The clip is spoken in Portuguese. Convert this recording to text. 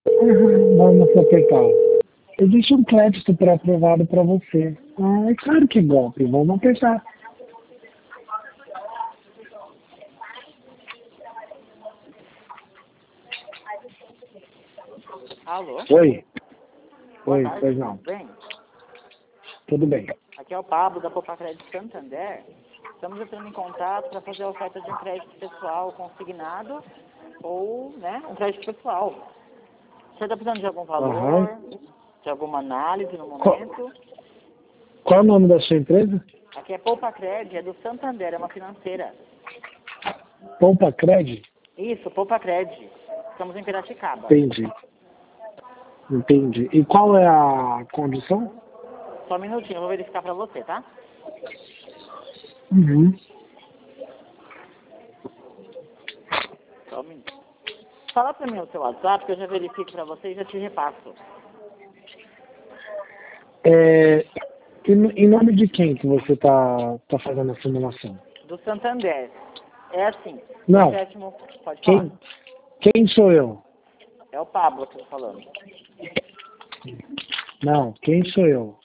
Vamos apertar. Existe um crédito pré-aprovado para você. Ah, é claro que é golpe. Vamos apertar. Alô? Oi. Boa Oi, tarde, pois não. tudo bem? Tudo bem. Aqui é o Pablo da Poupa Crédito Santander. Estamos entrando em contato para fazer a oferta de um crédito pessoal consignado ou, né, um crédito pessoal. Você está precisando de algum Aham. valor, de alguma análise no Qual, momento? qual é o nome da sua empresa? Aqui é Poupa Crédito, é do Santander, é uma financeira. Poupa Crédito? Isso, Poupa Crédito. Estamos em Piracicaba. Entendi. Entendi. E qual é a condição? Só um minutinho, eu vou verificar para você, tá? Uhum. Só um minuto. Fala para mim o seu WhatsApp que eu já verifico para você e já te repasso. É, em nome de quem que você tá fazendo a simulação? Do Santander. É assim, o Não. sétimo... Pode falar. Quem sou eu? É o Pablo que eu tô falando. Não, quem sou eu?